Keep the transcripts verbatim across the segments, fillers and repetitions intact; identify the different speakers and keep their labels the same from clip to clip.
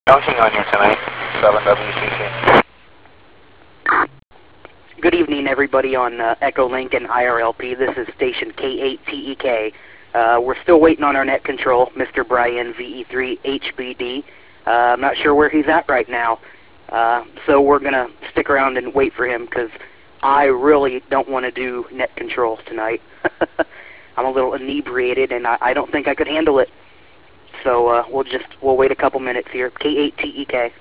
Speaker 1: Bouncing on you tonight, seven W C C.
Speaker 2: Good evening, everybody on uh, Echo Link and I R L P. This is station K eight T E K. Uh, we're still waiting on our net control, Mister Brian V E three H B D. Uh, I'm not sure where he's at right now, uh, so we're going to stick around and wait for him because I really don't want to do net control tonight. I'm a little inebriated, and I, I don't think I could handle it. So uh, we'll just we'll wait a couple minutes here. K eight T E K.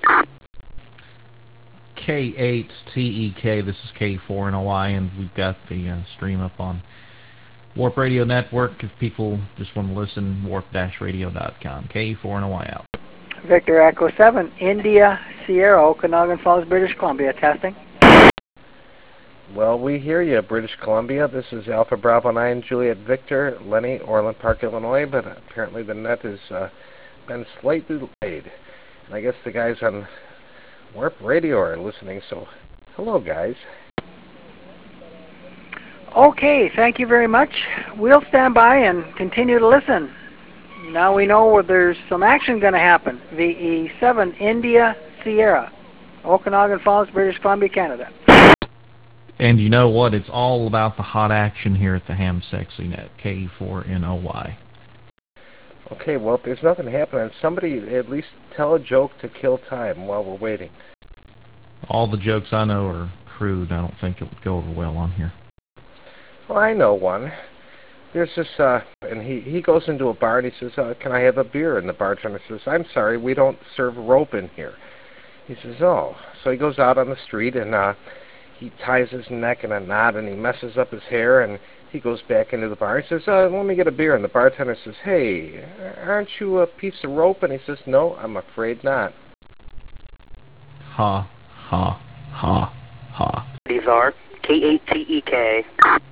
Speaker 3: K eight T E K, this is K four N O Y, and we've got the uh, stream up on Warp Radio Network. If people just want to listen, warp dash radio dot com. K four N O Y out.
Speaker 4: Victor Echo seven, India Sierra, Okanagan Falls, British Columbia, testing.
Speaker 5: Well, we hear you, British Columbia. This is Alpha Bravo nine, Juliet Victor, Lenny, Orland Park, Illinois, but apparently the net has uh, been slightly delayed. And I guess the guys on Warp Radio are listening, so hello, guys.
Speaker 4: Okay, thank you very much. We'll stand by and continue to listen. Now we know where there's some action going to happen. V E seven, India Sierra, Okanagan Falls, British Columbia, Canada.
Speaker 3: And you know what? It's all about the hot action here at the Ham Sexy Net, K four N O Y.
Speaker 5: Okay, well, if there's nothing happening, somebody at least tell a joke to kill time while we're waiting.
Speaker 3: All the jokes I know are crude. I don't think it would go over well on here.
Speaker 5: Well, I know one. There's this, uh, and he, he goes into a bar and he says, uh, can I have a beer? And the bartender says, I'm sorry, we don't serve rope in here. He says, oh. So he goes out on the street and uh, he ties his neck in a knot and he messes up his hair and he goes back into the bar. He says, uh, let me get a beer. And the bartender says, hey, aren't you a piece of rope? And he says, no, I'm afraid not.
Speaker 3: Ha, ha, ha, ha.
Speaker 2: These are K eight T E K.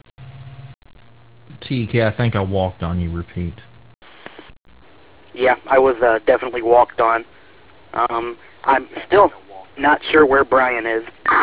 Speaker 3: T E K, I think I walked on you, repeat.
Speaker 2: Yeah, I was uh, definitely walked on. Um, I'm still not sure where Brian is.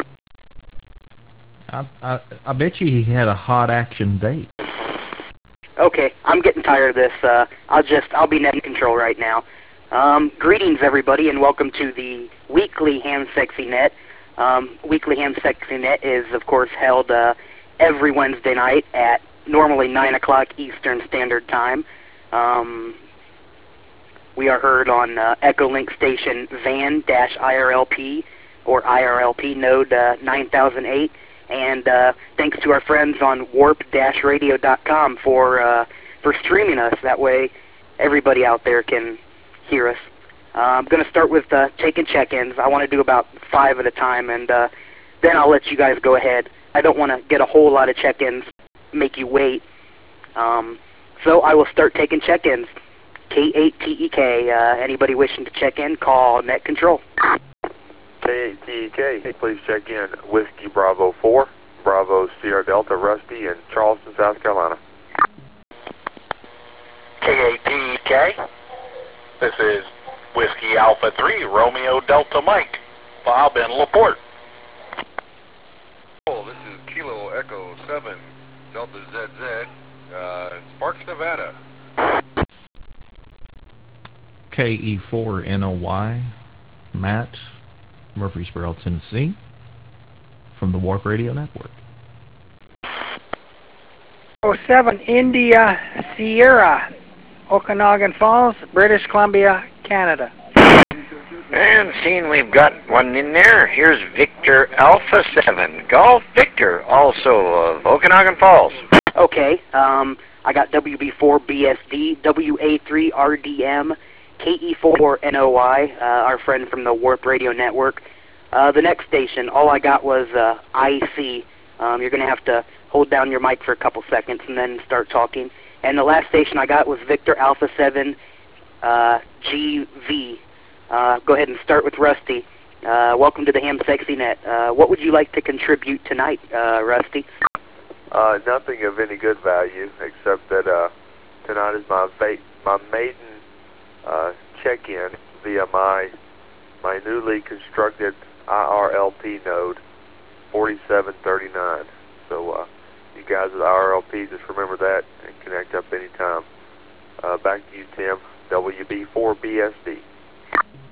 Speaker 3: I, I, I bet you he had a hot action date.
Speaker 2: Okay, I'm getting tired of this. Uh, I'll just, I'll be net in control right now. Um, greetings, everybody, and welcome to the weekly Ham Sexy Net. Um, weekly Ham Sexy Net is, of course, held uh, every Wednesday night at normally nine o'clock Eastern Standard Time. Um, we are heard on uh, Echo Link station Van-I R L P or I R L P node uh, nine thousand eight. And uh, thanks to our friends on warp dash radio dot com for uh, for streaming us. That way, everybody out there can hear us. Uh, I'm going to start with uh, taking check-ins. I want to do about five at a time, and uh, then I'll let you guys go ahead. I don't want to get a whole lot of check-ins, make you wait. Um, so I will start taking check-ins. K eight T E K. Uh, anybody wishing to check in, call Net Control.
Speaker 6: K eight T E K, please check in Whiskey Bravo four, Bravo Sierra Delta Rusty in Charleston, South Carolina.
Speaker 1: K eight T E K, this is Whiskey Alpha three, Romeo Delta Mike, Bob in LaPorte.
Speaker 7: Oh, this is Kilo Echo seven, Delta Z Z, uh, Sparks, Nevada.
Speaker 3: K E four N O Y, Matt, Murfreesboro, Tennessee, from the Warp Radio Network.
Speaker 4: oh seven, India Sierra, Okanagan Falls, British Columbia, Canada.
Speaker 8: And seeing we've got one in there, here's Victor Alpha seven, Golf Victor, also of Okanagan Falls.
Speaker 2: Okay, um, I got W B four B S D, W A three R D M, K E four N O Y, uh, our friend from the Warp Radio Network. Uh, the next station, all I got was uh, I C. Um, you're going to have to hold down your mic for a couple seconds and then start talking. And the last station I got was Victor Alpha seven uh, G V. Uh, go ahead and start with Rusty. Uh, welcome to the Ham Sexy Net. Uh, what would you like to contribute tonight, uh, Rusty?
Speaker 6: Uh, nothing of any good value, except that uh, tonight is my va my maiden uh, check-in via my my newly constructed I R L P node, forty-seven thirty-nine. So uh, you guys at I R L P, just remember that and connect up anytime. Uh, back to you, Tim. W B four B S D.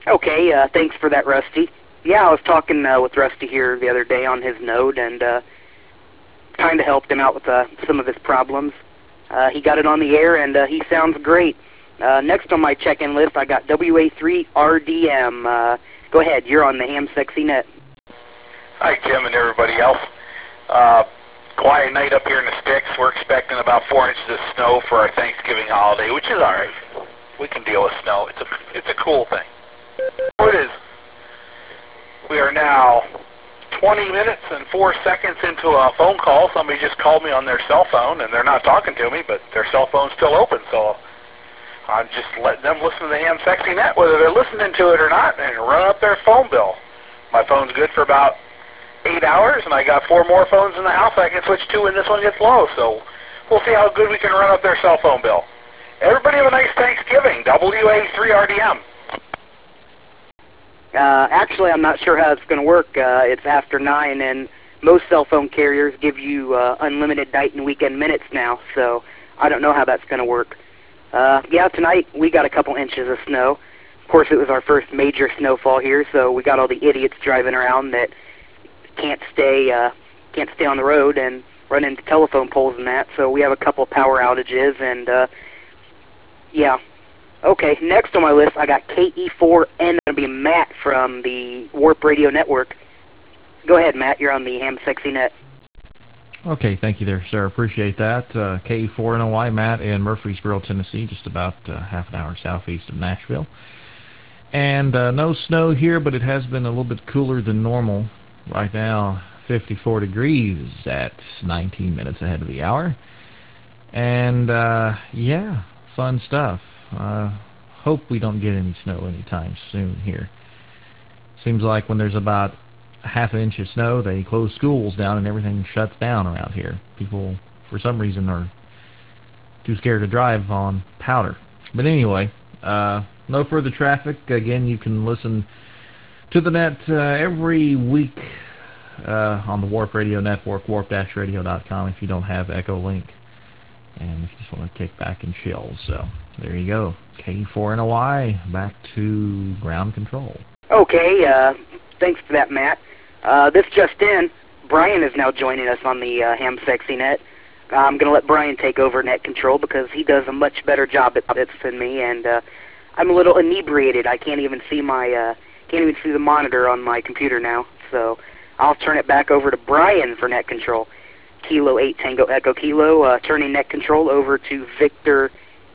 Speaker 2: Okay, uh, thanks for that, Rusty. Yeah, I was talking uh, with Rusty here the other day on his node, and uh, kind of helped him out with uh, some of his problems. Uh, he got it on the air, and uh, he sounds great. Uh, next on my check-in list, I got W A three R D M. Uh, go ahead, you're on the Ham Sexy Net.
Speaker 1: Hi, Tim and everybody else. Uh, quiet night up here in the sticks. We're expecting about four inches of snow for our Thanksgiving holiday, which is all right. We can deal with snow. It's a it's a cool thing. It is. We are now twenty minutes and four seconds into a phone call. Somebody just called me on their cell phone, and they're not talking to me, but their cell phone's still open, so I'm just letting them listen to the Ham Sexy Net, whether they're listening to it or not, and run up their phone bill. My phone's good for about eight hours, and I got four more phones in the house I can switch to when this one gets low, so we'll see how good we can run up their cell phone bill. Everybody have a nice Thanksgiving. W A three R D M.
Speaker 2: Uh, actually, I'm not sure how it's going to work. Uh, it's after nine, and most cell phone carriers give you uh, unlimited night and weekend minutes now, so I don't know how that's going to work. Uh, yeah, tonight we got a couple inches of snow. Of course, it was our first major snowfall here, so we got all the idiots driving around that can't stay uh, can't stay on the road and run into telephone poles and that. So we have a couple power outages, and uh, yeah. Okay, next on my list, I got K E four N. That'll be Matt from the Warp Radio Network. Go ahead, Matt. You're on the Ham Sexy Net.
Speaker 3: Okay, thank you there, sir. Appreciate that. Uh, K E four N O Y, Matt in Murfreesboro, Tennessee, just about uh, half an hour southeast of Nashville. And uh, no snow here, but it has been a little bit cooler than normal. Right now, fifty-four degrees at nineteen minutes ahead of the hour. And, uh, yeah, fun stuff. Uh, hope we don't get any snow anytime soon here. Seems like when there's about a half an inch of snow, they close schools down and everything shuts down around here. People, for some reason, are too scared to drive on powder. But anyway, uh, no further traffic. Again, you can listen to the net uh, every week uh, on the Warp Radio Network, warp dash radio dot com, if you don't have Echo Link. And if you just want to kick back and chill. So there you go. K E four N O Y, back to ground control.
Speaker 2: Okay, uh, thanks for that, Matt. Uh, this just in, Brian is now joining us on the uh, Ham Sexy Net. I'm going to let Brian take over net control because he does a much better job at this than me, and uh, I'm a little inebriated. I can't even see my uh, can't even see the monitor on my computer now. So I'll turn it back over to Brian for net control. Kilo eight Tango Echo Kilo, uh, turning net control over to Victor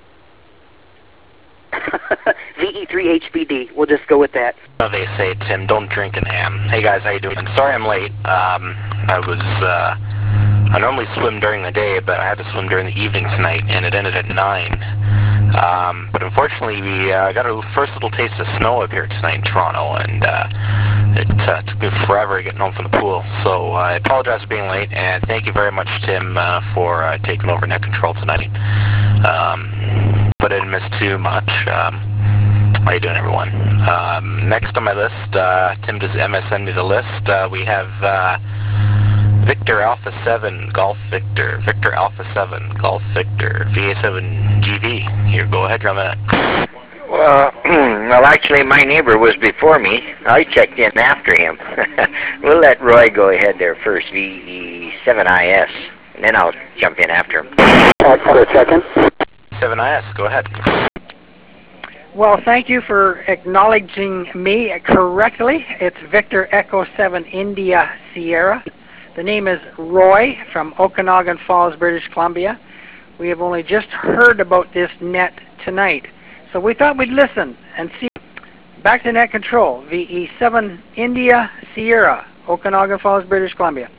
Speaker 2: V E three H B D. We'll just go with that.
Speaker 9: They say, Tim, don't drink an ham. Hey guys, how you doing? Sorry I'm late. Um, I was, uh, I normally swim during the day, but I had to swim during the evening tonight, and it ended at nine. Um, but unfortunately, we uh, got a first little taste of snow up here tonight in Toronto, and uh, it uh, took me forever getting home from the pool. So uh, I apologize for being late, and thank you very much, Tim, uh, for uh, taking over net control tonight. Um, but I didn't miss too much. Um, how you doing, everyone? Um, next on my list, uh, Tim just M S N'd me the list. Uh, we have uh, Victor Alpha seven, Golf Victor, Victor Alpha seven, Golf Victor, V A seven G V. Here, go ahead, drum it.
Speaker 8: Well, well, actually, my neighbor was before me. I checked in after him. We'll let Roy go ahead there first, V E seven I S, and then I'll jump in after him.
Speaker 2: For a second.
Speaker 9: seven I S, go ahead.
Speaker 4: Well, thank you for acknowledging me correctly. It's Victor Echo seven India Sierra. The name is Roy from Okanagan Falls, British Columbia. We have only just heard about this net tonight, so we thought we'd listen and see. Back to net control, V E seven India Sierra, Okanagan Falls, British Columbia.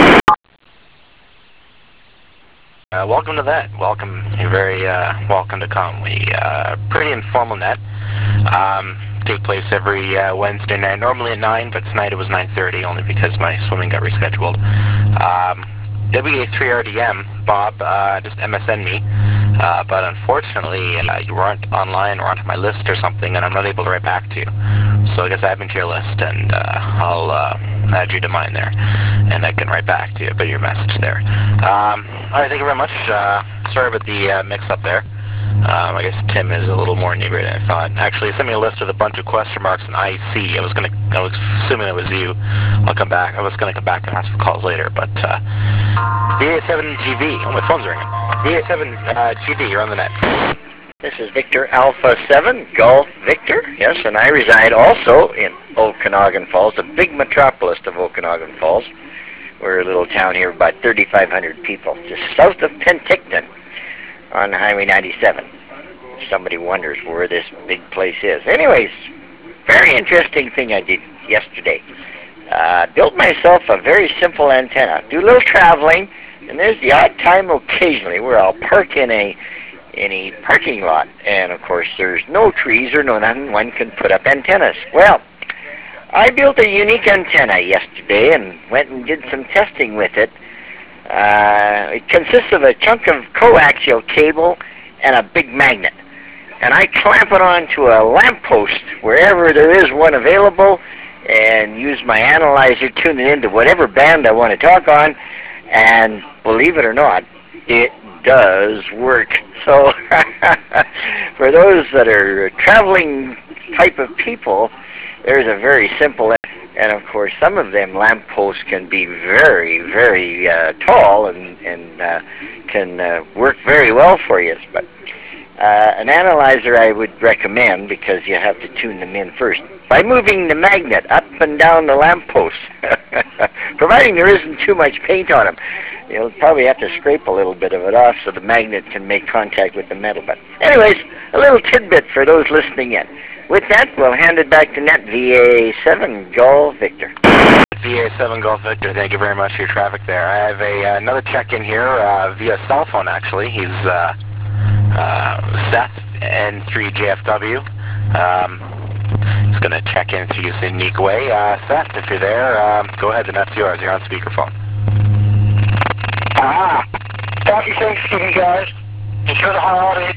Speaker 9: Uh, welcome to that. Welcome. You're very uh, welcome to come. We uh, pretty informal net. Um, take place every uh, Wednesday night, normally at nine, but tonight it was nine thirty, only because my swimming got rescheduled. Um, W A three R D M, Bob, uh, just M S N me, uh, but unfortunately uh, you weren't online or onto my list or something, and I'm not able to write back to you. So I guess I add me to your list, and uh, I'll uh, add you to mine there, and I can write back to you, but your message there. Um, all right, thank you very much. Uh, sorry about the uh, mix-up there. Um, I guess Tim is a little more inebriated than I thought. Actually, he sent me a list with a bunch of question marks and I C. I was gonna, I was assuming it was you. I'll come back. I was gonna come back and ask for calls later, but uh, V A seven G V. Oh, my phone's ringing. V A seven uh, G V, you're on the net.
Speaker 8: This is Victor Alpha seven, Golf Victor, yes, and I reside also in Okanagan Falls, the big metropolis of Okanagan Falls. We're a little town here, about thirty-five hundred people, just south of Penticton on Highway ninety-seven. Somebody wonders where this big place is. Anyways, very interesting thing I did yesterday. Uh, built myself a very simple antenna. Do a little traveling, and there's the odd time occasionally where I'll park in a in a parking lot, and of course there's no trees or no nothing. One can put up antennas. Well, I built a unique antenna yesterday and went and did some testing with it. Uh, it consists of a chunk of coaxial cable and a big magnet, and I clamp it onto a lamppost wherever there is one available, and use my analyzer, tune it into whatever band I want to talk on, and believe it or not, it does work. So for those that are traveling type of people, there's a very simple, and of course some of them lampposts can be very, very uh, tall and, and uh, can uh, work very well for you. But uh, an analyzer I would recommend, because you have to tune them in first, by moving the magnet up and down the lamppost, providing there isn't too much paint on them. You'll probably have to scrape a little bit of it off so the magnet can make contact with the metal. But anyways, a little tidbit for those listening in. With that, we'll hand it back to Net V A seven Golf Victor.
Speaker 9: V A seven Golf Victor, thank you very much for your traffic there. I have a uh, another check-in here uh, via cell phone, actually. He's uh, uh, Seth, N three J F W. Um, he's going to check in through a unique way. Uh, Seth, if you're there, um, go ahead, the net's yours. You're on speakerphone.
Speaker 10: Ah, happy Thanksgiving, guys. Enjoy the holiday.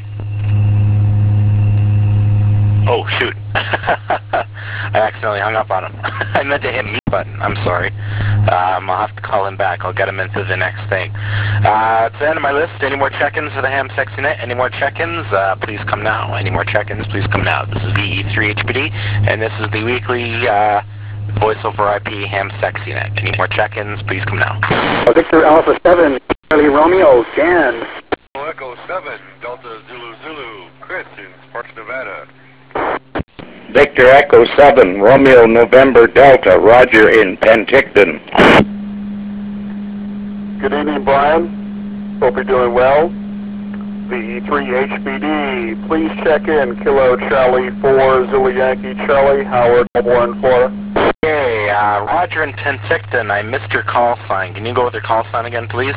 Speaker 9: Oh, shoot. I accidentally hung up on him. I meant to hit mute button. I'm sorry. Um, I'll have to call him back. I'll get him into the next thing. Uh, that's the end of my list. Any more check-ins for the Ham Sexy Net? Any more check-ins? Uh, please come now. Any more check-ins? Please come now. This is V E three H P D, and this is the weekly uh, Voice over I P Ham Sexy Net. Any more check-ins? Please come now.
Speaker 10: Victor Alpha seven, Charlie Romeo, Dan.
Speaker 7: Echo seven, Delta Zulu Zulu, Chris in Sparks, Nevada.
Speaker 11: Victor Echo seven, Romeo November Delta, Roger in Penticton.
Speaker 6: Good evening, Brian. Hope you're doing well. V E three H B D, please check in. Kilo Charlie four, Zulu Yankee Charlie, Howard, Melbourne, Florida.
Speaker 9: Okay, uh, Roger in Penticton, I missed your call sign. Can you go with your call sign again, please?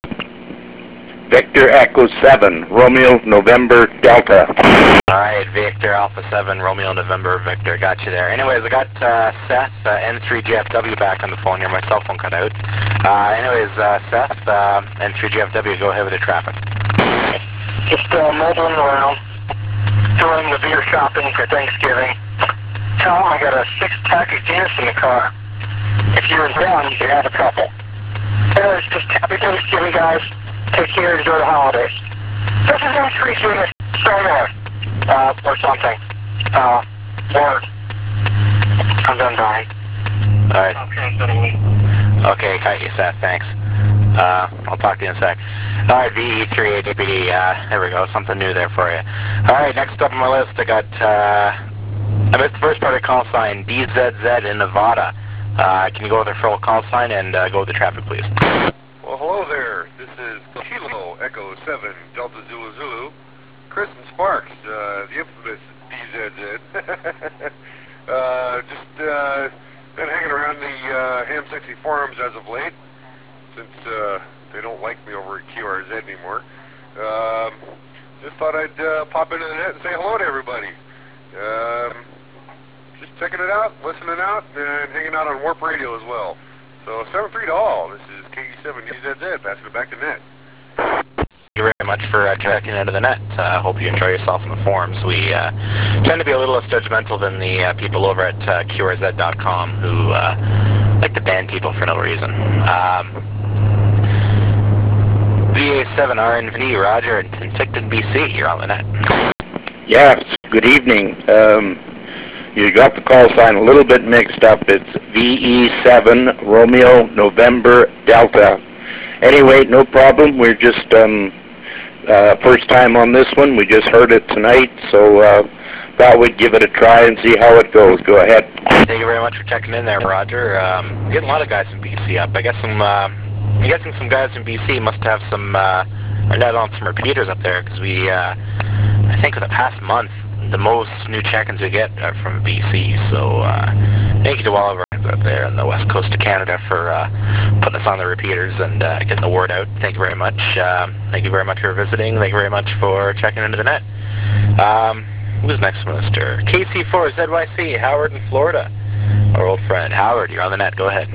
Speaker 11: Victor Echo seven, Romeo November Delta.
Speaker 9: Alright, Victor Alpha seven, Romeo November Victor, got you there. Anyways, I got uh, Seth, uh, N three J F W back on the phone here. My cell phone cut out. Uh, anyways, uh, Seth, uh, N three J F W, go ahead with the traffic.
Speaker 10: Just uh, mobiling around, doing the beer shopping for Thanksgiving. Tell them I got a six-pack of Guinness in the car. If you're in town, you can have a couple. Anyways, just happy Thanksgiving, guys. Take care, enjoy the holidays. This is N three J F W, uh, or something. Uh, word. I'm done dying.
Speaker 9: Alright. Okay, got you, Seth, thanks. Uh, I'll talk to you in a sec. Alright, V E three H B D, uh, there we go, something new there for you. Alright, next up on my list, I got, uh, I missed the first part of the call sign, D Z Z in Nevada. Uh, can you go with the full call sign and uh, go with the traffic, please?
Speaker 7: Well, hello there. This is Kilo Echo seven, Delta Zulu Zulu, Chris and Sparks, uh, the infamous D Z Z. uh, just uh, been hanging around the uh, Ham Sexy forums as of late, since uh, they don't like me over at Q R Z anymore. Um, just thought I'd uh, pop into the net and say hello to everybody. Um, just checking it out, listening out, and hanging out on Warp Radio as well. So seven three to all. This is K E seven D Z Z, passing it back to net.
Speaker 9: Thank you very much for uh, checking into the net. I uh, hope you enjoy yourself in the forums. We uh, tend to be a little less judgmental than the uh, people over at uh, Q R Z dot com who uh, like to ban people for no reason. Um, V A seven R N V, Roger, in Penticton, B C. You're on the net.
Speaker 11: Yes, good evening. Um, you got the call sign a little bit mixed up. It's V E seven Romeo November Delta. Anyway, no problem. We're just um, uh, first time on this one. We just heard it tonight, so uh, thought we'd give it a try and see how it goes. Go ahead.
Speaker 9: Thank you very much for checking in there, Roger. Um, getting a lot of guys from B C up. I guess some, uh, I'm guessing some guys from B C must have some, uh, are net on some repeaters up there, because we, uh, I think for the past month, the most new check-ins we get are from B C. So uh, thank you to all of our friends out there on the west coast of Canada for uh, putting us on the repeaters and uh, getting the word out. Thank you very much. Uh, thank you very much for visiting. Thank you very much for checking into the net. Um, who's next, Mister K C four Z Y C, Howard in Florida. Our old friend Howard, you're on the net. Go ahead.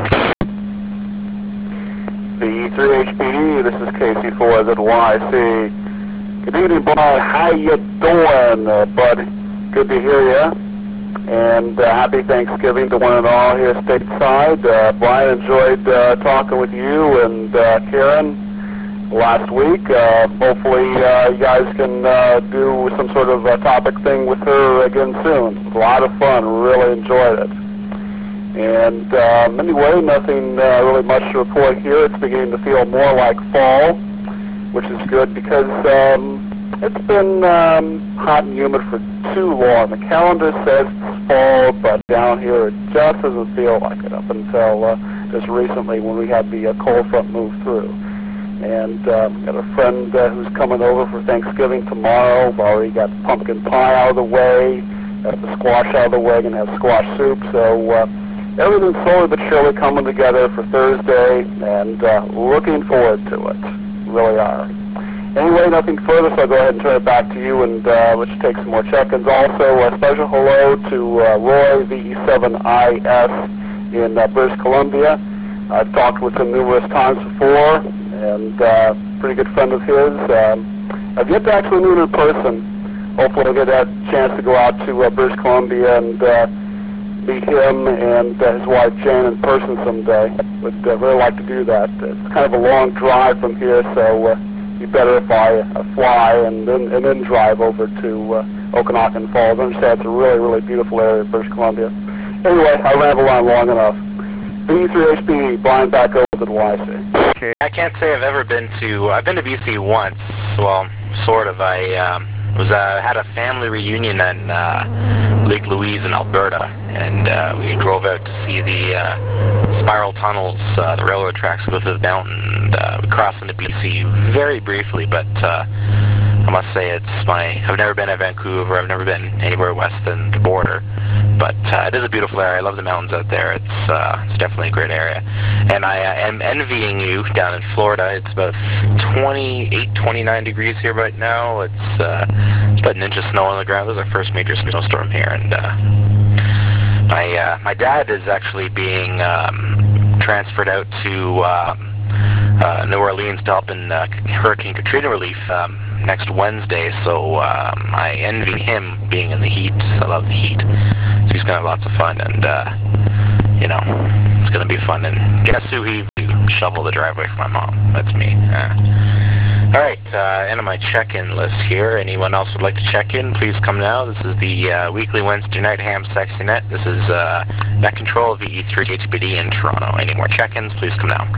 Speaker 12: V E three H P D, this is K C four Z Y C. Good evening, Bud. How you doing, uh, bud? Good to hear you. And uh, happy Thanksgiving to one and all here stateside. Uh, Brian, enjoyed uh, talking with you and uh, Karen last week. Uh, hopefully uh, you guys can uh, do some sort of uh, topic thing with her again soon. It was a lot of fun. Really enjoyed it. And um, anyway, nothing uh, really much to report here. It's beginning to feel more like fall, which is good because um, it's been um, hot and humid for too long. The calendar says it's fall, but down here it just doesn't feel like it up until uh, just recently when we had the uh, cold front move through. And um, got a friend uh, who's coming over for Thanksgiving tomorrow. We've already got pumpkin pie out of the way, got the squash out of the way, and have squash soup. So uh, everything's slowly but surely coming together for Thursday, and uh, looking forward to it. Really are. Anyway, nothing further, so I'll go ahead and turn it back to you, and uh, let's take some more check-ins. Also, a special hello to uh, Roy, V E seven I S in uh, British Columbia. I've talked with him numerous times before, and uh, pretty good friend of his. Um, I've yet to actually meet him in person. Hopefully I'll get that chance to go out to uh, British Columbia and uh, meet him and uh, his wife Jane in person someday. Would uh, really like to do that. It's kind of a long drive from here, so uh, it'd be better if I uh, fly and then and then drive over to uh, Okanagan Falls. I understand it's a really, really beautiful area of British Columbia. Anyway, I rambled on long enough. B three H B, Brian back over to the Y C.
Speaker 9: Okay. I can't say I've ever been to, I've been to B C once, well, sort of. I um, was uh, had a family reunion in uh, Lake Louise in Alberta, and uh, we drove out to see the uh, spiral tunnels, uh, the railroad tracks go through the mountain, and uh, we crossed into B C very briefly, but uh, I must say it's my, I've never been to Vancouver, I've never been anywhere west than the border, but uh, it is a beautiful area. I love the mountains out there. It's uh, it's definitely a great area. And I uh, am envying you down in Florida. It's about twenty-eight, twenty-nine degrees here right now. It's, uh, it's about an inch of snow on the ground. This is our first major snowstorm here. And uh, my, uh, my dad is actually being um, transferred out to um, uh, New Orleans to help in uh, Hurricane Katrina relief um, next Wednesday, so um, I envy him being in the heat. I love the heat. So he's going to have lots of fun, and, uh, you know, it's going to be fun. And guess who he shoveled the driveway for my mom? That's me. Uh, all right, uh, end of my check-in list here. Anyone else would like to check in, please come now. This is the uh, weekly Wednesday night Ham Sexy Net. This is uh, Net Control V E three H B D in Toronto. Any more check-ins, please come now.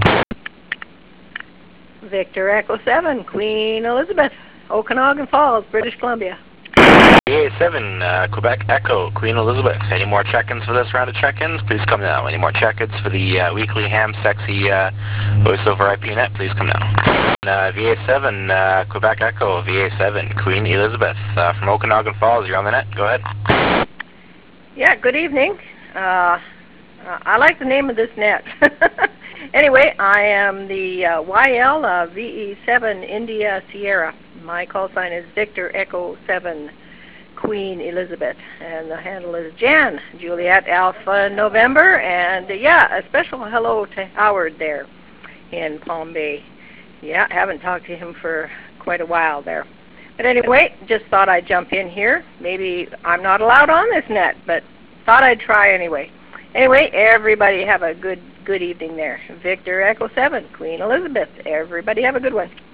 Speaker 13: Victor Echo seven, Queen Elizabeth, Okanagan Falls, British Columbia.
Speaker 9: V A seven, uh, Quebec Echo, Queen Elizabeth. Any more check-ins for this round of check-ins? Please come now. Any more check-ins for the uh, weekly Ham Sexy uh, Voice over I P net? Please come now. Uh, V A seven, uh, Quebec Echo, V A seven, Queen Elizabeth uh, from Okanagan Falls. You're on the net. Go ahead.
Speaker 13: Yeah, good evening. Uh, I like the name of this net. Anyway, I am the uh, Y L uh, V E seven India Sierra. My call sign is Victor Echo seven Queen Elizabeth, and the handle is Jan Juliet Alpha November. And uh, yeah, a special hello to Howard there in Palm Bay. Yeah, I haven't talked to him for quite a while there. But anyway, just thought I'd jump in here. Maybe I'm not allowed on this net, but thought I'd try anyway. Anyway, everybody have a good good evening there. Victor Echo seven, Queen Elizabeth. Everybody have a good one.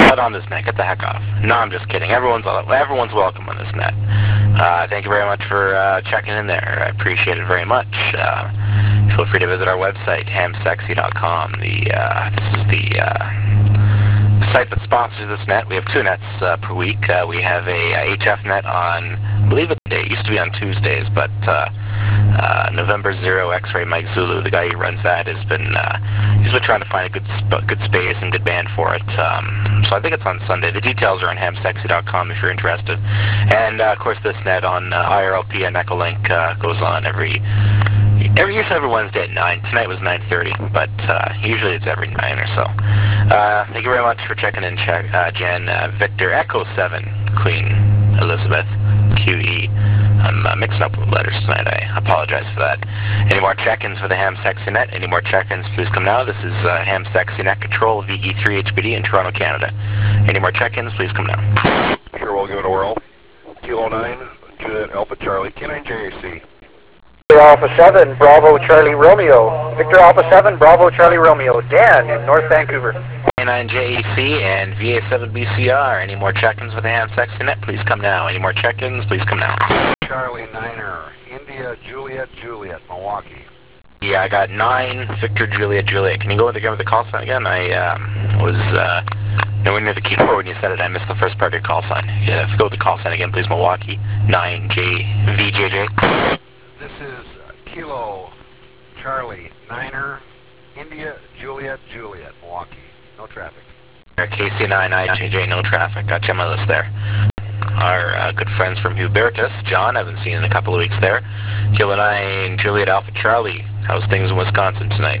Speaker 9: Not on this net. Get the heck off. No, I'm just kidding. Everyone's everyone's welcome on this net. Uh, thank you very much for uh, checking in there. I appreciate it very much. Uh, feel free to visit our website, ham sexy dot com. The uh, this is the uh, site that sponsors this net. We have two nets uh, per week. Uh, we have a, a H F net on, I believe it, it used to be on Tuesdays, but uh, uh, November Zero X-Ray Mike Zulu, the guy who runs that, has been uh, he's been trying to find a good sp good space and good band for it. Um, so I think it's on Sunday. The details are on ham sexy dot com if you're interested. And uh, of course, this net on uh, I R L P and Echolink uh, goes on every. Every usually every Wednesday at nine. Tonight was nine thirty, but uh, usually it's every nine or so. Uh, thank you very much for checking in, check, uh, Jen. Uh, Victor Echo seven, Queen Elizabeth, Q E. I'm uh, mixing up with letters tonight. I apologize for that. Any more check-ins for the Ham Sexy Net? Any more check-ins, please come now. This is uh, Ham Sexy Net Control, V E three H B D in Toronto, Canada. Any more check-ins, please come now.
Speaker 7: Sure, we'll give it a whirl. Kilo nine, Juliet Alpha Charlie, K nine J A C.
Speaker 14: Victor Alpha seven, Bravo Charlie Romeo. Victor Alpha seven, Bravo Charlie Romeo. Dan in North Vancouver.
Speaker 9: K nine J A C and V A seven B C R. Any more check-ins with the Ham Sexy Net? Please come now. Any more check-ins? Please come now.
Speaker 7: Charlie Niner, India Juliet Juliet, Milwaukee.
Speaker 9: Yeah, I got nine Victor Juliet Juliet. Can you go again with the call sign again? I um, was uh, nowhere near the keyboard when you said it. I missed the first part of your call sign. Yeah, if you go with the call sign again, please. Milwaukee nine J V J J.
Speaker 7: This is Kilo Charlie Niner, India Juliet Juliet, Milwaukee. No traffic.
Speaker 9: K C nine I J J, no traffic. Got you on my list there. Our uh, good friends from Hubertus, John, I haven't seen in a couple of weeks there. Kilo nine Juliet Alpha Charlie. How's things in Wisconsin tonight?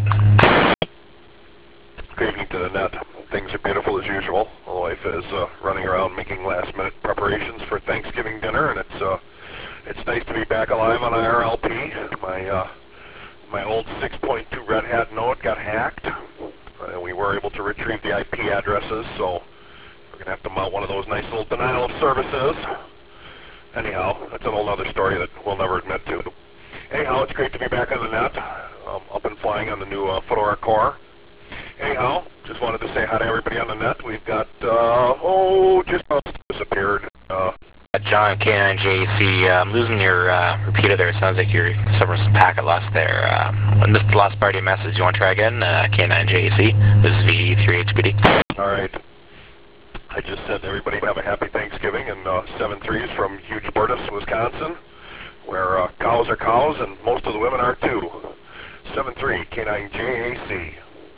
Speaker 7: Good evening to the net. Things are beautiful as usual. The wife is uh, running around making last-minute preparations for Thanksgiving dinner, and it's uh, it's nice to be back alive on I R L P. My uh, my old six point two Red Hat node got hacked, and we were able to retrieve the I P addresses, so we're going to have to mount one of those nice little denial of services. Anyhow, that's a whole other story that we'll never admit to. Anyhow, it's great to be back on the net, um, up and flying on the new uh, Fedora Core. Anyhow, just wanted to say hi to everybody on the net. We've got, uh, oh, just disappeared. Uh,
Speaker 9: John, K nine J C, uh, I'm losing your uh, repeater there. It sounds like you're suffering some packet loss there. Uh, I missed the last part of your message. You want to try again? Uh, K nine J C, this is V E three H B D.
Speaker 7: All right. I just said to everybody have a happy Thanksgiving, and uh, seven threes from Hubertus, Wisconsin, where uh, cows are cows and most of the women are too. seven three, K nine J A C.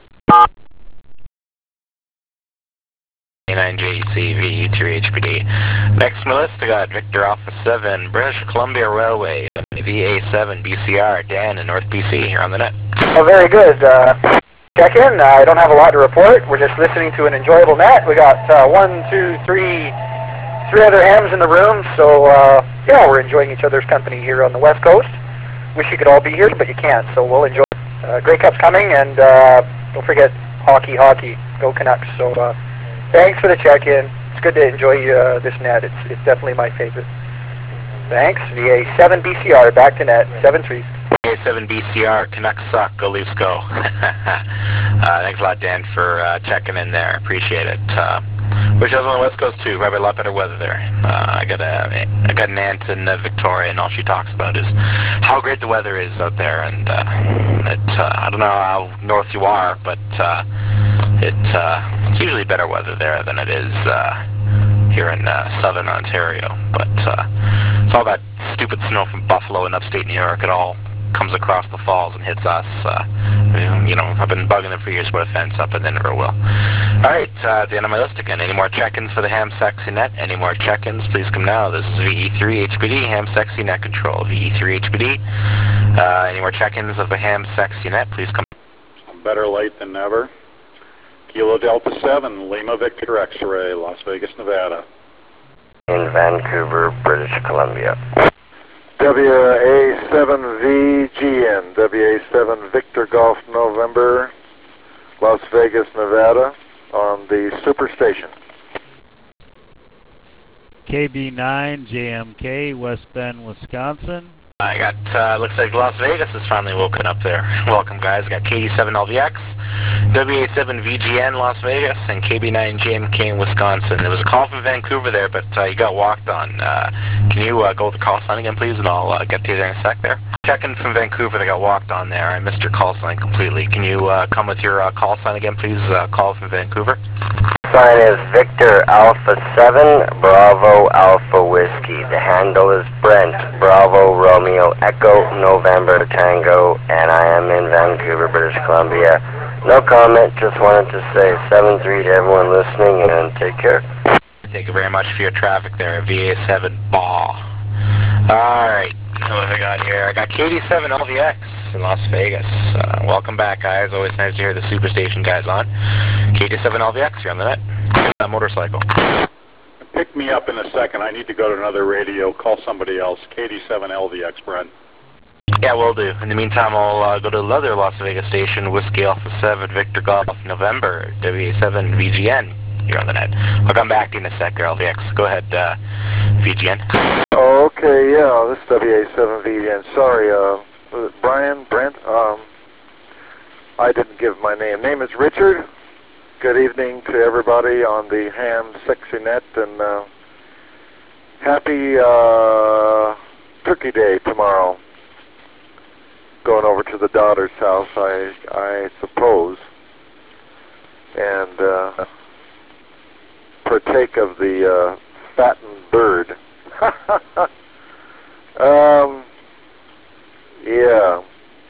Speaker 9: K nine J C, V E three H B D. Next on the list, I got Victor Alpha seven, British Columbia Railway, V A seven B C R, Dan in North B C, here on the net.
Speaker 14: Oh, very good. Uh, check in. Uh, I don't have a lot to report. We're just listening to an enjoyable net. We got uh, one, two, three, three other hams in the room, so uh, yeah, we're enjoying each other's company here on the West Coast. Wish you could all be here, but you can't, so we'll enjoy. Uh, Grey Cup's coming, and uh, don't forget hockey, hockey, go Canucks. So uh, thanks for the check-in. It's good to enjoy uh, this net. It's, it's definitely my favorite. Thanks. V A seven B C R, back to net, seven three.
Speaker 9: V A seven B C R, Canucks suck, go Leafs go. uh, thanks a lot, Dan, for uh, checking in there. Appreciate it. Uh, wish I was on the West Coast too. Probably a lot better weather there. Uh, I got a I got an aunt in uh, Victoria, and all she talks about is how great the weather is out there. And uh, it, uh, I don't know how north you are, but uh, it uh, it's usually better weather there than it is uh, here in uh, southern Ontario. But uh, it's all that stupid snow from Buffalo and upstate New York. It all comes across the falls and hits us. Uh, you know, I've been bugging them for years to put a fence up, and they never will. All right, uh, at the end of my list again. Any more check-ins for the Ham Sexy Net? Any more check-ins? Please come now. This is V E three H B D, Ham Sexy Net Control. V E three H B D. Uh, any more check-ins of the Ham Sexy Net? Please come.
Speaker 15: Better late than never. Kilo Delta seven, Lima Victor X-Ray, Las Vegas, Nevada.
Speaker 16: In Vancouver, British Columbia.
Speaker 17: W A seven V G N, W A seven Victor Golf November, Las Vegas, Nevada, on the Superstation.
Speaker 18: K B nine J M K, West Bend, Wisconsin,
Speaker 9: I got, uh, looks like Las Vegas is finally woken up there. Welcome, guys. I got K D seven L V X, W A seven V G N Las Vegas, and K B nine J M K in Wisconsin. There was a call from Vancouver there, but uh, you got walked on. Uh, can you uh, go with the call sign again, please, and I'll uh, get to you there in a sec there. Checking from Vancouver, they got walked on there. I missed your call sign completely. Can you uh, come with your uh, call sign again, please? Uh, call from Vancouver.
Speaker 16: Sign is Victor Alpha seven, Bravo Alpha Whiskey. The handle is Brent, Bravo Romeo Echo November Tango, and I am in Vancouver, British Columbia. No comment, just wanted to say seven three to everyone listening, and take care.
Speaker 9: Thank you very much for your traffic there, V A seven Ball. Alright, what have I got here? I got K D seven L V X in Las Vegas. Uh, welcome back, guys. Always nice to hear the Superstation guys on. K D seven L V X, you're on the net. Uh, motorcycle.
Speaker 15: Pick me up in a second. I need to go to another radio. Call somebody else. K D seven L V X, Brent.
Speaker 9: Yeah, will do. In the meantime, I'll uh, go to another Las Vegas station, Whiskey Alpha seven, Victor Golf November, W A seven V G N. You're on the net. I'll come back to you in a sec, L V X. Go ahead, uh, V G N.
Speaker 17: Okay, yeah, this is W A seven V G N. Sorry, uh, was it Brian, Brent? Um, I didn't give my name. Name is Richard. Good evening to everybody on the Ham Sexy Net, and uh, happy uh, Turkey Day tomorrow. Going over to the daughter's house, I I suppose, and uh, partake of the uh, fattened bird. um, yeah.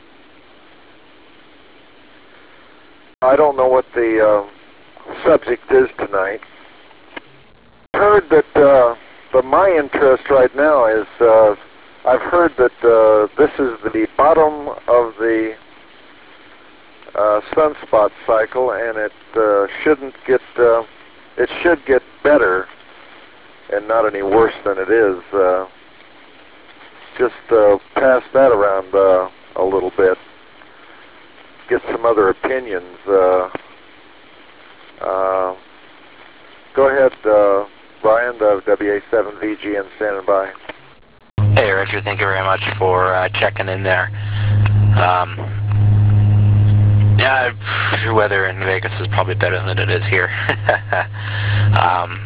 Speaker 17: I don't know what the uh, subject is tonight. I heard that uh, the my interest right now is uh, I've heard that uh, this is the bottom of the uh, sunspot cycle, and it uh, shouldn't get uh, it should get better and not any worse than it is. Uh, just uh, pass that around uh, a little bit. Get some other opinions. Uh, uh, go ahead, uh, Brian, the W A seven V G N, standing by.
Speaker 9: Hey, Richard, thank you very much for uh, checking in there. Um, yeah, your weather in Vegas is probably better than it is here. um,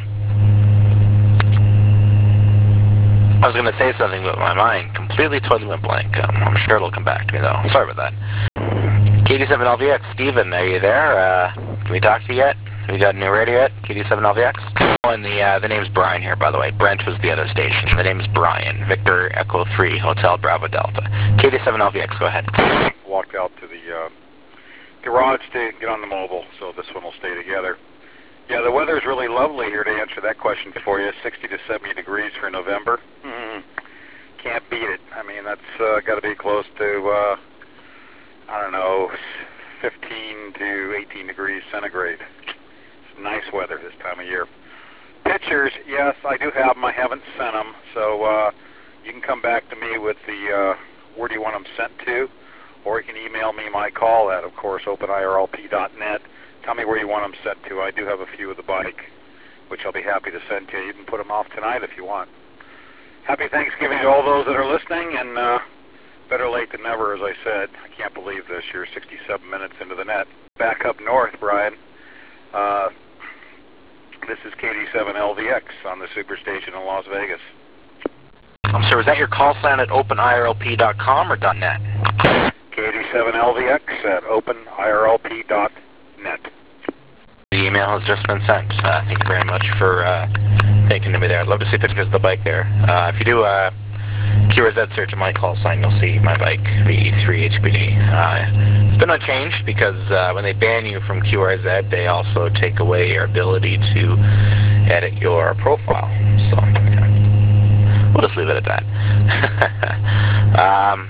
Speaker 9: I was going to say something, but my mind completely totally went blank. Um, I'm sure it'll come back to me, though. Sorry about that. K D seven L V X, Steven, are you there? Uh, can we talk to you yet? Have you got a new radio yet? K D seven L V X? Oh, and the, uh, the name's Brian here, by the way. Brent was the other station. The name's Brian. Victor Echo three, Hotel Bravo Delta. K D seven L V X, go ahead.
Speaker 15: Walked out to the uh, garage to get on the mobile, so this one will stay together. Yeah, the weather's really lovely here to answer that question for you. sixty to seventy degrees for November. Mm-hmm. Can't beat it. I mean, that's uh, got to be close to, uh, I don't know, fifteen to eighteen degrees centigrade. It's nice weather this time of year. Pictures, yes, I do have them. I haven't sent them, so uh, you can come back to me with the uh, where do you want them sent to, or you can email me my call at, of course, open I R L P dot net. Tell me where you want them sent to. I do have a few of the bike, which I'll be happy to send to you. You can put them off tonight if you want. Happy Thanksgiving to all those that are listening, and uh, better late than never, as I said. I can't believe this. You're sixty-seven minutes into the net. Back up north, Brian. Uh, this is K D seven L V X on the Superstation in Las Vegas.
Speaker 9: I'm sorry, was that your call sign at open I R L P dot com or .net?
Speaker 15: K D seven L V X at open I R L P dot net.
Speaker 9: The email has just been sent. Uh, thank you very much for uh, thinking to me there. I'd love to see pictures of the bike there. Uh, if you do a Q R Z search of my call sign, you'll see my bike, V E three H P D. Uh, it's been unchanged because uh, when they ban you from Q R Z, they also take away your ability to edit your profile. So, yeah. We'll just leave it at that. um,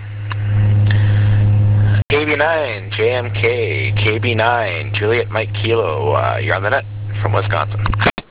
Speaker 9: K B nine, J M K, K B nine, Juliet Mike Kilo, uh, you're on the net from Wisconsin.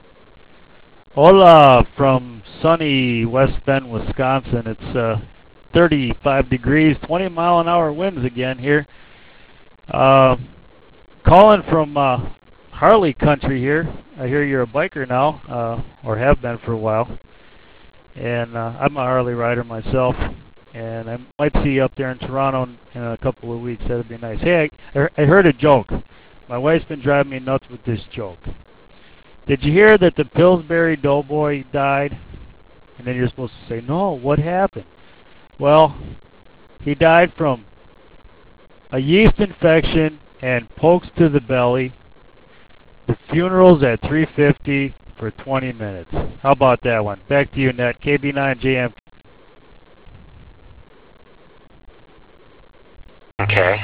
Speaker 18: Hola from sunny West Bend, Wisconsin. It's uh, thirty-five degrees, twenty mile an hour winds again here. Uh, calling from uh, Harley country here. I hear you're a biker now, uh, or have been for a while. And uh, I'm a Harley rider myself. And I might see you up there in Toronto in, in a couple of weeks. That'd be nice. Hey, I, I heard a joke. My wife's been driving me nuts with this joke. Did you hear that the Pillsbury Doughboy died? And then you're supposed to say, no, what happened? Well, he died from a yeast infection and pokes to the belly. The funeral's at three fifty for twenty minutes. How about that one? Back to you, Net. K B nine J M.
Speaker 9: Okay.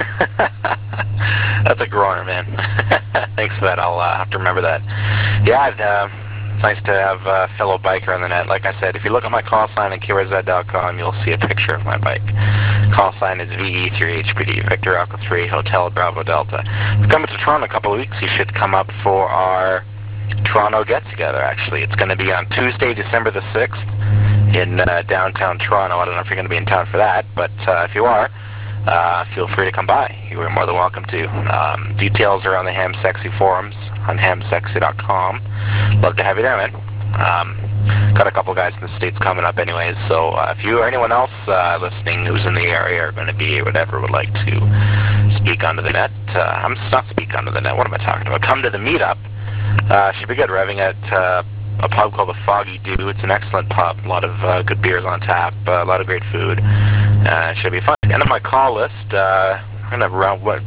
Speaker 9: That's a groaner, man. Thanks for that. I'll uh, have to remember that. Yeah, I'd, uh, it's nice to have a fellow biker on the net. Like I said, if you look at my call sign at K R Z dot com, you'll see a picture of my bike. Call sign is V E three H P D, Victor Alpha three, Hotel Bravo Delta. If you're coming to Toronto in a couple of weeks, you should come up for our Toronto get-together, actually. It's going to be on Tuesday, December the sixth in uh, downtown Toronto. I don't know if you're going to be in town for that, but uh, if you are, Uh, feel free to come by. You are more than welcome to. Um, details are on the Ham Sexy forums on ham sexy dot com. Love to have you there, man. Um, got a couple guys in the States coming up anyways, so uh, if you or anyone else uh, listening who's in the area or going to be or whatever would like to speak onto the net, uh, I'm just not speak onto the net, what am I talking about? Come to the meetup. Uh, should be good. We're having at uh, a pub called the Foggy Dew. It's an excellent pub. A lot of uh, good beers on tap, uh, a lot of great food. Uh, should be fun. End of my call list. Uh, I'm gonna round what?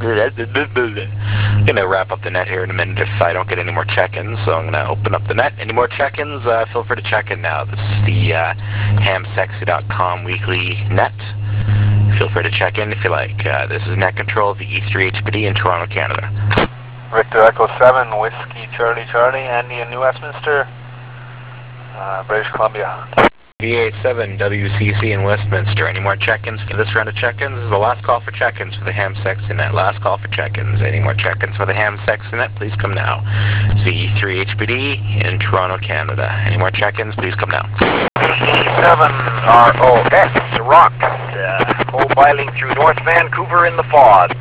Speaker 9: I'm gonna wrap up the net here in a minute if I don't get any more check-ins. So I'm gonna open up the net. Any more check-ins? Uh, feel free to check in now. This is the uh, ham sexy dot com weekly net. Feel free to check in if you like. Uh, this is Net Control V E three H P D in Toronto, Canada.
Speaker 19: Victor Echo seven, Whiskey Charlie Charlie, Andy in New Westminster, uh, British Columbia.
Speaker 9: V A seven W C C in Westminster. Any more check-ins for this round of check-ins? This is the last call for check-ins for the Ham Sexy Net. Last call for check-ins. Any more check-ins for the Ham Sexy Net? Please come now. It's V E three H P D in Toronto, Canada. Any more check-ins? Please come now.
Speaker 20: seven R O X, Rock. Uh, mobiling through North Vancouver in the fog.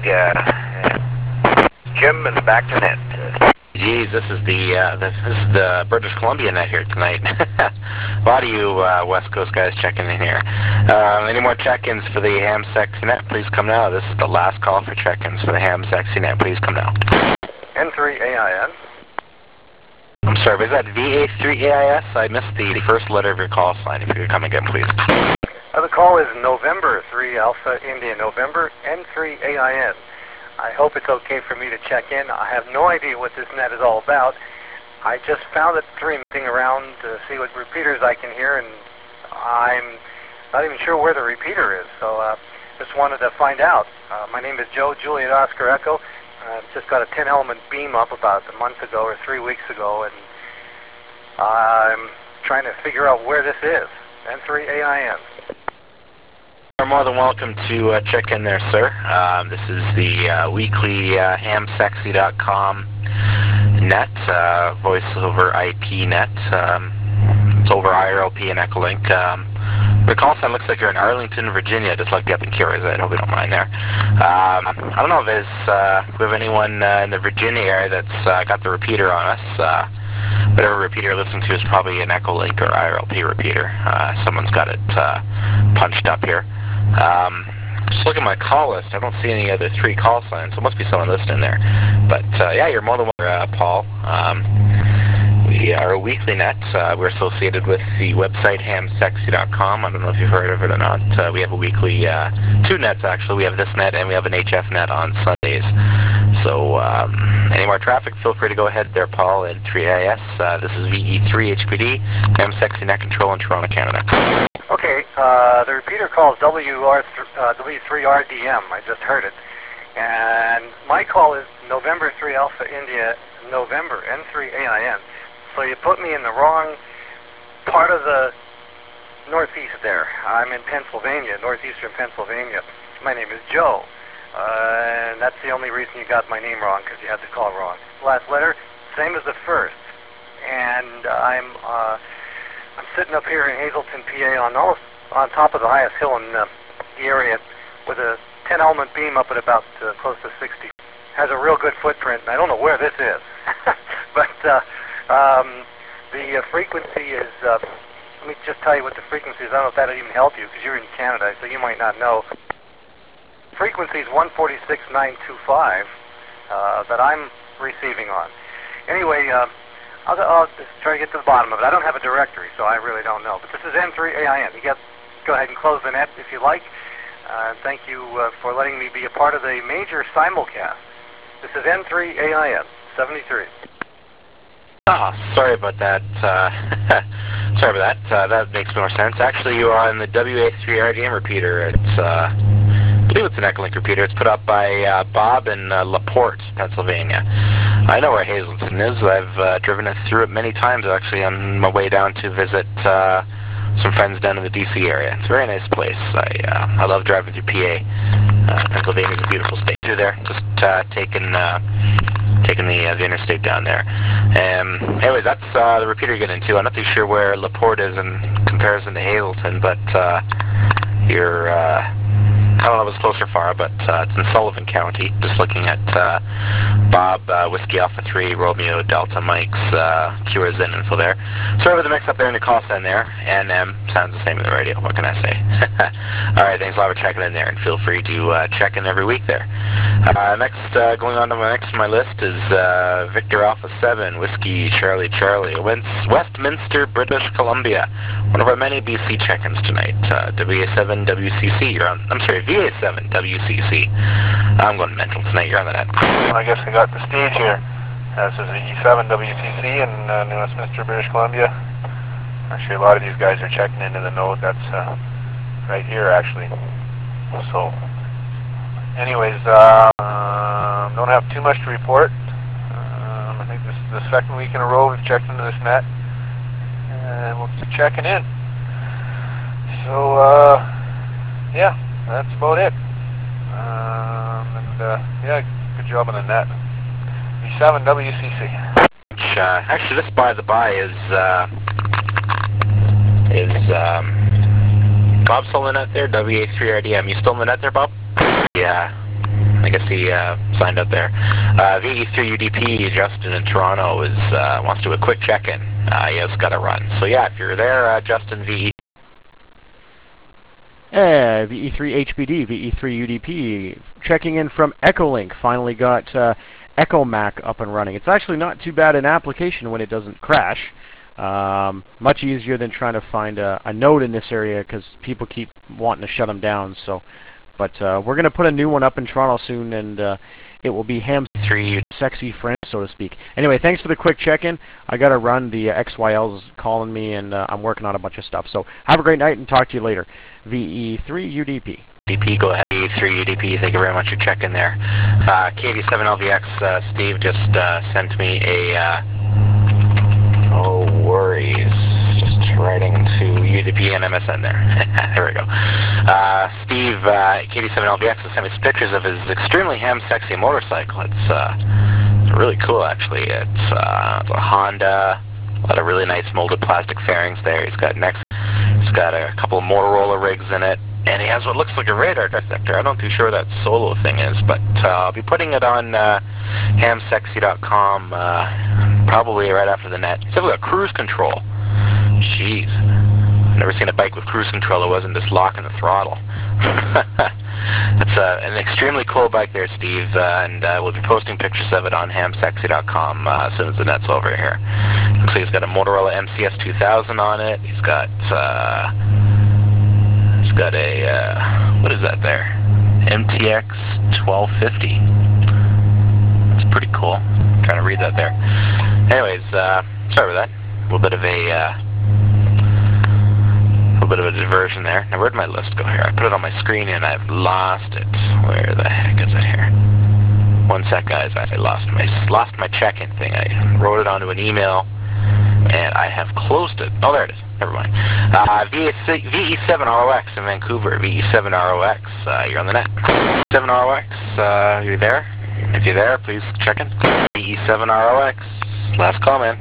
Speaker 20: Uh, Jim and back to net.
Speaker 9: Geez, this is the uh, this is the British Columbia net here tonight. A lot of you uh, West Coast guys checking in here. Uh, any more check-ins for the Ham Sexy Net? Please come now. This is the last call for check-ins for the Ham Sexy Net. Please come now.
Speaker 19: N three A I N.
Speaker 9: I'm sorry, was that V A three A I S? I missed the first letter of your call sign. If you could come again, please.
Speaker 19: Uh, the call is November three Alpha India November N three A I N. I hope it's okay for me to check in. I have no idea what this net is all about. I just found it streaming around to see what repeaters I can hear, and I'm not even sure where the repeater is, so uh, just wanted to find out. Uh, my name is Joe, Juliet Oscar Echo. I've just got a ten element beam up about a month ago or three weeks ago, and I'm trying to figure out where this is. N three A I N.
Speaker 9: You're more than welcome to uh, check in there, sir. Um, this is the uh, weekly uh, ham sexy dot com net, uh, voice over I P net. Um, it's over I R L P and Echolink. Um, the call sign looks like you're in Arlington, Virginia, just like the up in K R Z. I hope you don't mind there. Um, I don't know if there's, uh, we have anyone uh, in the Virginia area that's uh, got the repeater on us. Uh, whatever repeater you're listening to is probably an Echolink or I R L P repeater. Uh, someone's got it uh, punched up here. Um, just look at my call list. I don't see any other three call signs, so it must be someone listening there. But uh, yeah, you're more than welcome, uh, Paul. Um, we are a weekly net. Uh, we're associated with the website ham sexy dot com. I don't know if you've heard of it or not. Uh, we have a weekly, uh, two nets actually. We have this net and we have an H F net on Sundays. So um, any more traffic, feel free to go ahead there, Paul, at three A I S. Uh, this is V E three H P D, Ham Sexy Net Control in Toronto, Canada.
Speaker 19: Okay, uh, the repeater call is W R three R D M. I just heard it. And my call is November three Alpha India, November, N three A I N. So you put me in the wrong part of the northeast there. I'm in Pennsylvania, northeastern Pennsylvania. My name is Joe. Uh, and that's the only reason you got my name wrong, because you had the call wrong. Last letter, same as the first. And I'm uh, I'm sitting up here in Hazelton, P A, on almost on top of the highest hill in uh, the area, with a ten element beam up at about uh, close to sixty. Has a real good footprint. And I don't know where this is, but uh, um, the uh, frequency is uh, let me just tell you what the frequency is. I don't know if that'll even help you because you're in Canada, so you might not know. Frequency is one forty-six nine twenty-five uh, that I'm receiving on. Anyway, uh, I'll, I'll just try to get to the bottom of it. I don't have a directory, so I really don't know. But this is N three A I N. You get, go ahead and close the net if you like. Uh, thank you uh, for letting me be a part of the major simulcast. This is N three A I N seventy-three.
Speaker 9: Oh, sorry about that. Uh, sorry about that. Uh, that makes more sense. Actually, you are on the W A three R D M repeater. It's, uh, I believe it's an Echolink repeater. It's put up by uh, Bob in uh, LaPorte, Pennsylvania. I know where Hazleton is. I've uh, driven it through it many times, actually, on my way down to visit uh, some friends down in the D C area. It's a very nice place. I uh, I love driving through P A. Uh, Pennsylvania's a beautiful state. Through there, just uh, taking uh, taking the, uh, the interstate down there. Um, anyways, that's uh, the repeater you're getting into. I'm not too sure where LaPorte is in comparison to Hazleton, but uh, you're. Uh, I don't know if it's close or far, but uh, it's in Sullivan County. Just looking at uh, Bob, uh, Whiskey Alpha three, Romeo, Delta, Mike's, uh, Cura's in info there. Sorry about the mix-up there in the call sign there. N M sounds the same in the radio. What can I say? All right, thanks a lot for checking in there, and feel free to uh, check in every week there. Uh, next, uh, going on to my next on my list is uh, Victor Alpha seven, Whiskey Charlie Charlie, Westminster, British Columbia. One of our many B C check-ins tonight. Uh, W A seven W C C. You're on. I'm sorry. V A seven W C C. I'm going mental tonight. You're on the net.
Speaker 21: I guess I got the stage here. Uh, this is V E seven W C C in uh, New Westminster, British Columbia. Actually, a lot of these guys are checking into the node. That's uh, right here, actually. So, anyways, uh, um, don't have too much to report. Um, I think this is the second week in a row we've checked into this net. And we'll keep checking in. So, uh, yeah. That's about it. Um, and, uh, yeah, good job on the net. V seven W C C.
Speaker 9: Uh, actually, this, by the by, is, uh, is, um, Bob still in the net there? W A three R D M. You still in the net there, Bob? Yeah. I guess he, uh, signed up there. Uh, V E three U D P, Justin in Toronto, is, uh, wants to do a quick check-in. Uh, he has got to run. So, yeah, if you're there, uh, Justin, V E
Speaker 22: Uh, V E three H B D, V E three U D P, checking in from Echolink. Finally got uh, EchoMac up and running. It's actually not too bad an application when it doesn't crash. Um, much easier than trying to find a, a node in this area because people keep wanting to shut them down. So, but uh, we're going to put a new one up in Toronto soon, and uh, it will be Ham's three sexy friend, so to speak. Anyway, thanks for the quick check-in. I got to run. The uh, X Y L's calling me, and uh, I'm working on a bunch of stuff. So have a great night, and talk to you later. V E three U D P.
Speaker 9: D P, go ahead. V E three U D P, thank you very much for checking there. Uh, K D seven L V X, uh, Steve just uh, sent me a, uh, oh, worries. Just writing to U D P and M S N there. There we go. Uh, Steve, uh, K D seven L V X has sent me some pictures of his extremely ham-sexy motorcycle. It's, uh, it's really cool, actually. It's, uh, it's a Honda, a lot of really nice molded plastic fairings there. He's got next. It's got a couple of Motorola rigs in it, and he has what looks like a radar detector. I'm not too sure what that solo thing is, but uh, I'll be putting it on uh, ham sexy dot com uh, probably right after the net. It's got cruise control. Jeez. I've never seen a bike with cruise control that wasn't just locking the throttle. It's uh, an extremely cool bike there, Steve, uh, and uh, we'll be posting pictures of it on ham sexy dot com uh, as soon as the net's over here. Looks like he's got a Motorola M C S two thousand on it. He's got, uh, he's got a, uh, what is that there? M T X twelve fifty. That's pretty cool. I'm trying to read that there. Anyways, uh, sorry about that. A little bit of a, uh, a bit of a diversion there. Now, where'd my list go here? I put it on my screen and I've lost it. Where the heck is it here? One sec, guys. I lost my lost my check-in thing. I wrote it onto an email and I have closed it. Oh, there it is. Never mind. Uh, V E seven R O X in Vancouver. V E seven R O X. Uh, you're on the net. seven R O X. Uh, you're there? If you're there, please check in. V E seven R O X. Last call, man.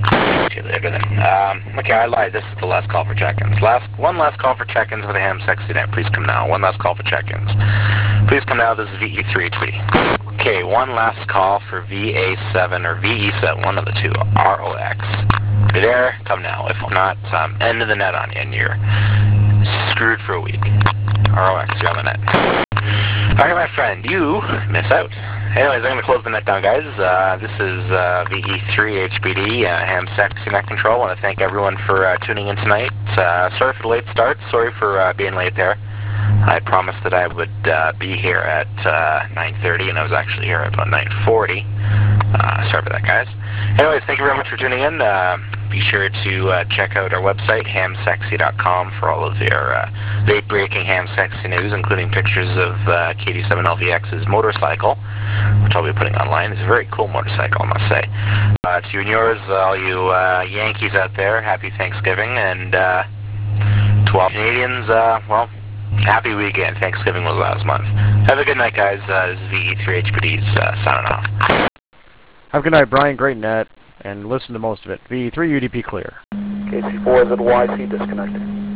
Speaker 9: Um, okay, I lied. This is the last call for check-ins. Last, one last call for check-ins with a ham sexy net. Please come now. One last call for check-ins. Please come now. This is V E three Tweety. Okay, one last call for V A seven or V E seven, one of the two. R O X. If you're there, come now. If not, um, end of the net on you, and you're screwed for a week. R O X, you're on the net. Alright, my friend, you miss out. Anyways, I'm going to close the net down, guys. Uh, this is uh, V E three H B D, uh, Ham Sexy Net Control. I want to thank everyone for uh, tuning in tonight. Uh, sorry for the late start. Sorry for uh, being late there. I promised that I would uh, be here at uh, nine thirty, and I was actually here at about nine forty. Uh, sorry for that, guys. Anyways, thank you very much for tuning in. Uh, be sure to uh, check out our website, ham sexy dot com, for all of your uh, late-breaking ham sexy news, including pictures of uh, K D seven L V X's motorcycle, which I'll be putting online. It's a very cool motorcycle, I must say. Uh, to you and yours, all you uh, Yankees out there, happy Thanksgiving, and uh, to all Canadians, uh, well, happy weekend. Thanksgiving was last month. Have a good night, guys. Uh, this is V E three H B D's uh, signing off.
Speaker 22: Have a good night, Brian. Great net. And listen to most of it. V E three U D P clear.
Speaker 12: K C four Z Y C disconnected.